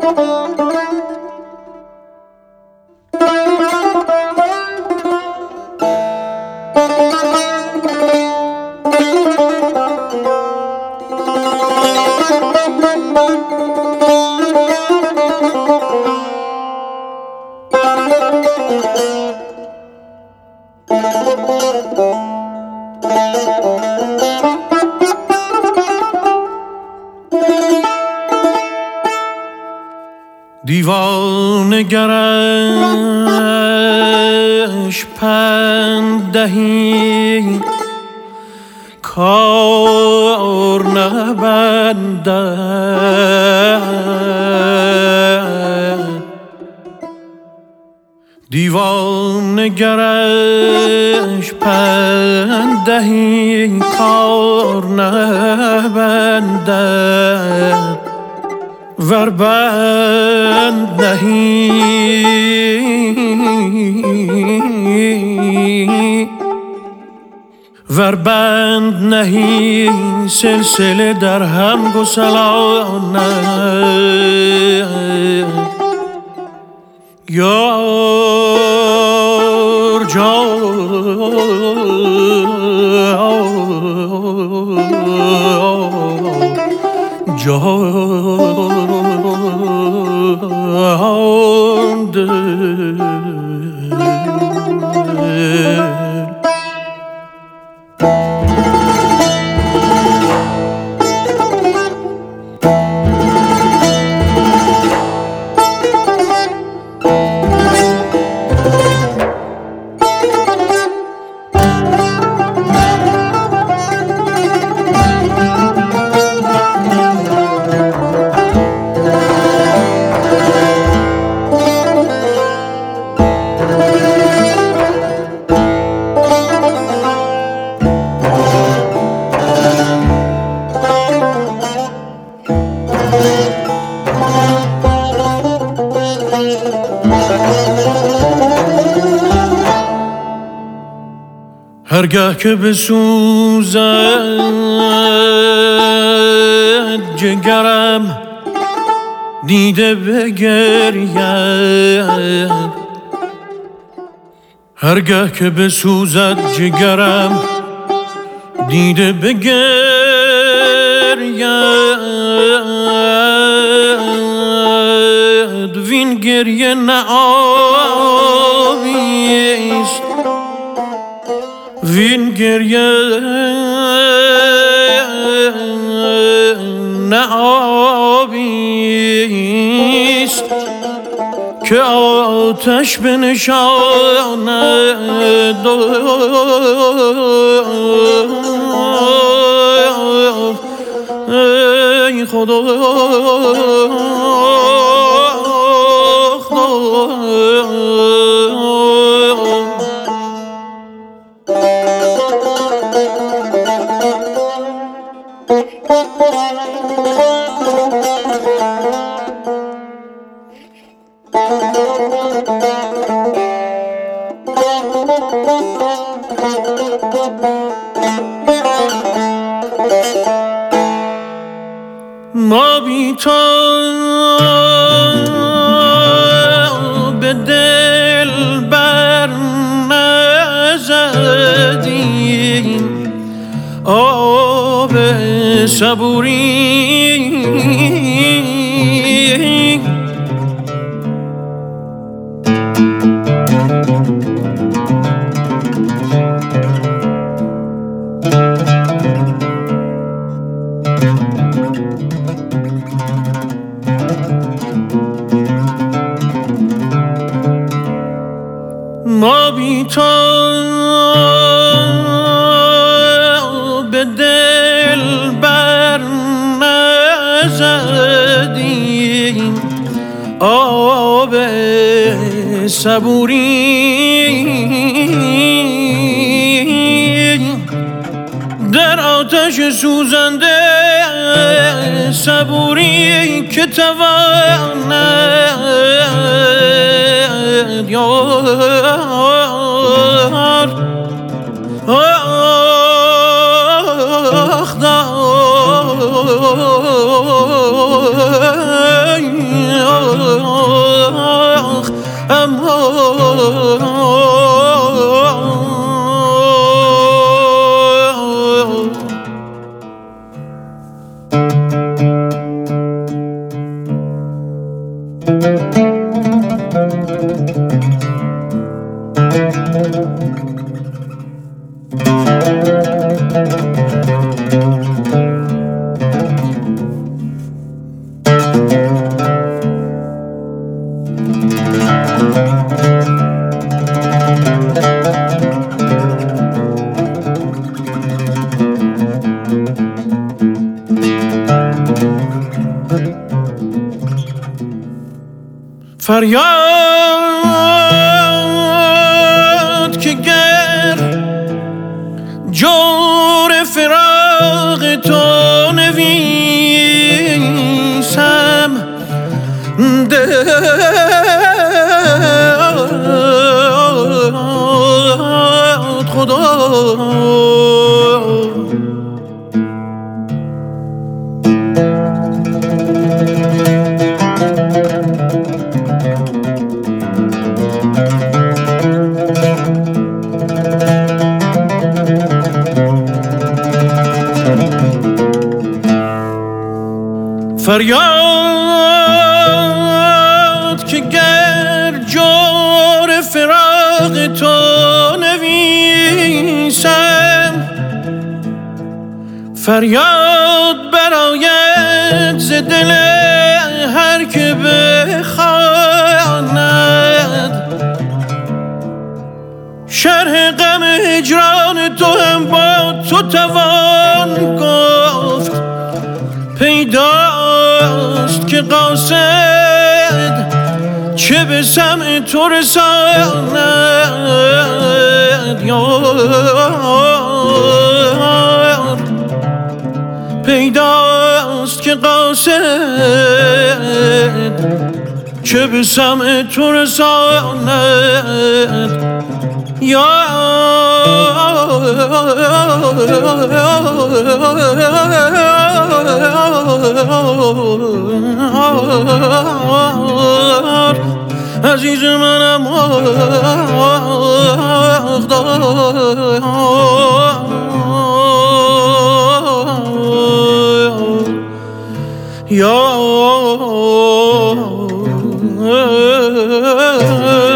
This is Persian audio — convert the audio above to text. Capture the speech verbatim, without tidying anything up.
دیوانگرش پند دهی کار نبندد، دیوانگرش پند دهی کار نبندد، ور بند نهی ور بند نهی سلسله در هم گسلاند. یار جان جان دل هرگاه که بسوزد جگرم دیده بگرید، هرگاه که بسوزد جگرم دیده بگرید، وین گریه نه آبیست، وین گریه نه آبیست که آتش بنشاند. ای خدا ما بی تو به دل بر نزدیم آب صبوری، ما بی تو به دل بر نزدیم آب صبوری، در آتش سوزنده صبوری که تواند یار آخ دای فریاد که گر جور فراق تو نویسم داد خدا فریاد که گر جور فراق تو نویسم فریاد براید ز دل هر که بخواند شرح غم هجران تو هم با تو توان گفت پیداست که قاصد چه به سمع تو رساند یار پیداست که قاصد چه به سمع تو رساند یار عزیز منم یا